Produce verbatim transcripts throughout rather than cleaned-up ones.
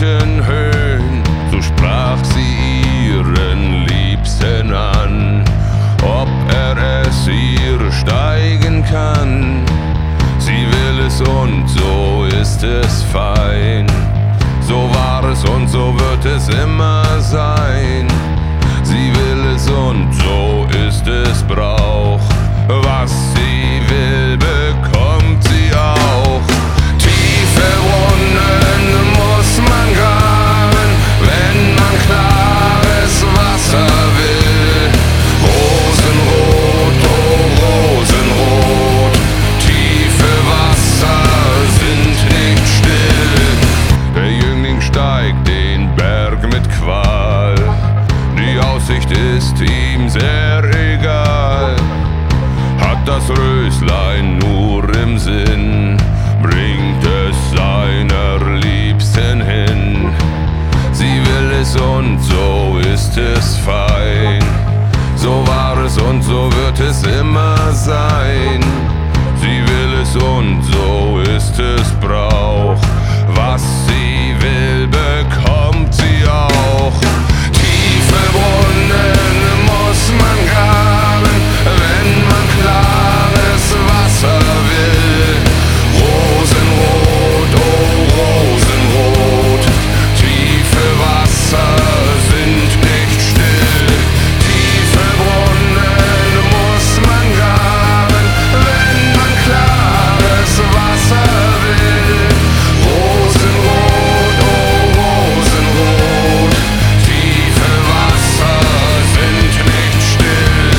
weiten Höhen, so sprach sie ihren Liebsten an, ob er es ihr steigen kann. Sie will es und so ist es fein, so war es und so wird es immer sein. Sie will es und so ist es Brauch, was sie will, bekommt sie auch. Tiefe Brunnen muss man graben, wenn man klares Wasser will. Rosenrot, oh Rosenrot, tiefe Wasser sind nicht still. Der Jüngling steigt den Berg mit Qual, die Aussicht ist ihm sehr egal. Hat das Röslein nur im Sinn, bringt es seiner Liebsten hin. Sie will es und so ist es fein, so war es und so wird es immer sein. Sie will es und so ist es Brauch, was sie will, bekommt sie auch. Tiefe Brunnen muss man graben, wenn man klares Wasser will. Rosenrot, oh Rosenrot, tiefe Wasser sind nicht still. Tiefe Brunnen muss man graben, wenn man klares Wasser will. Rosenrot, oh Rosenrot, tiefe Wasser sind nicht still.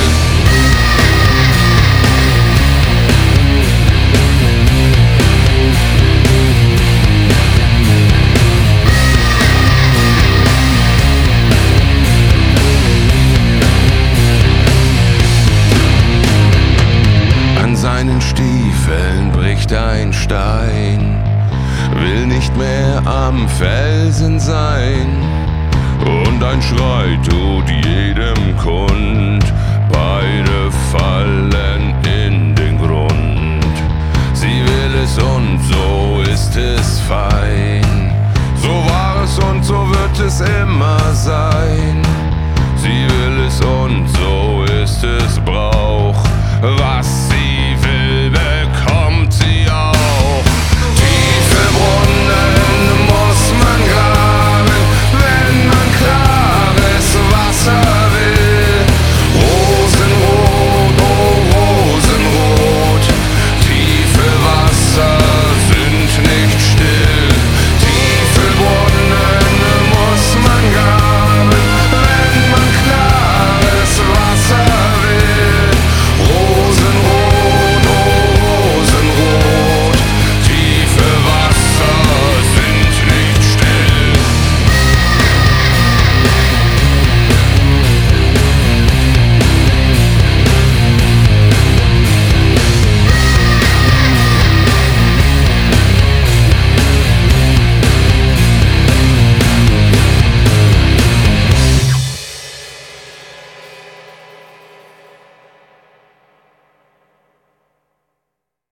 An seinen Stiefeln bricht ein Stein, will nicht mehr am Felsen sein. Und ein Schrei tut jedem kund, beide fallen in den Grund. Sie will es und so ist es fein, so war es und so wird es immer sein. Sie will es und so ist es Brauch, was